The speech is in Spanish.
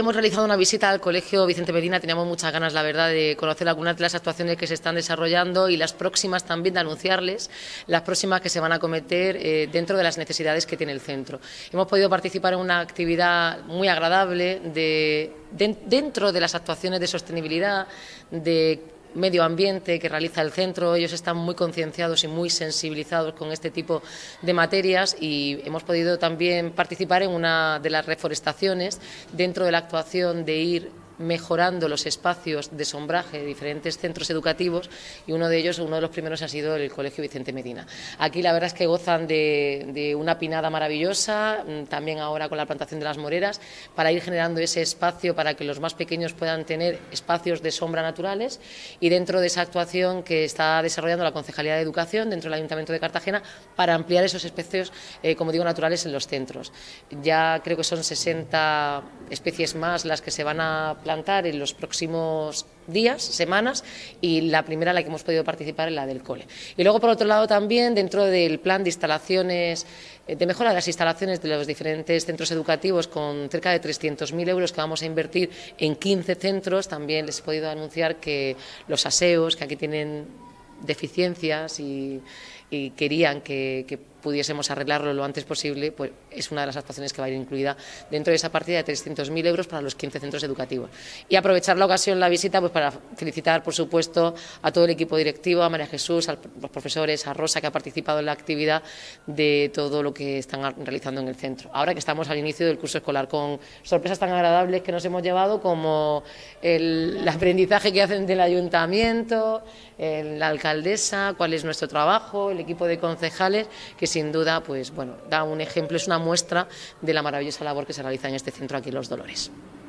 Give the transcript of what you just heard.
Hemos realizado una visita al Colegio Vicente Medina, teníamos muchas ganas, la verdad, de conocer algunas de las actuaciones que se están desarrollando y las próximas también, de anunciarles las próximas que se van a acometer dentro de las necesidades que tiene el centro. Hemos podido participar en una actividad muy agradable dentro de las actuaciones de sostenibilidad, de medio ambiente que realiza el centro. Ellos están muy concienciados y muy sensibilizados con este tipo de materias y hemos podido también participar en una de las reforestaciones dentro de la actuación de ir mejorando los espacios de sombraje de diferentes centros educativos, y uno de ellos, uno de los primeros, ha sido el Colegio Vicente Medina. Aquí la verdad es que gozan de una pinada maravillosa, también ahora con la plantación de las moreras, para ir generando ese espacio para que los más pequeños puedan tener espacios de sombra naturales, y dentro de esa actuación que está desarrollando la Concejalía de Educación dentro del Ayuntamiento de Cartagena para ampliar esos espacios, como digo, naturales en los centros. Ya creo que son 60 especies más las que se van a plantar en los próximos días, semanas, y la primera en la que hemos podido participar es la del cole. Y luego, por otro lado, también dentro del plan de instalaciones, de mejora de las instalaciones de los diferentes centros educativos, con cerca de 300.000 euros que vamos a invertir en 15 centros, también les he podido anunciar que los aseos, que aquí tienen deficiencias y querían que pudiésemos arreglarlo lo antes posible, pues es una de las actuaciones que va a ir incluida dentro de esa partida de 300.000 euros para los 15 centros educativos. Y aprovechar la ocasión, la visita, pues para felicitar, por supuesto, a todo el equipo directivo, a María Jesús, a los profesores, a Rosa, que ha participado en la actividad, de todo lo que están realizando en el centro. Ahora que estamos al inicio del curso escolar, con sorpresas tan agradables que nos hemos llevado, como el aprendizaje que hacen del ayuntamiento, la alcaldesa, cuál es nuestro trabajo, el equipo de concejales, que sin duda, pues bueno, da un ejemplo, es una muestra de la maravillosa labor que se realiza en este centro aquí en Los Dolores.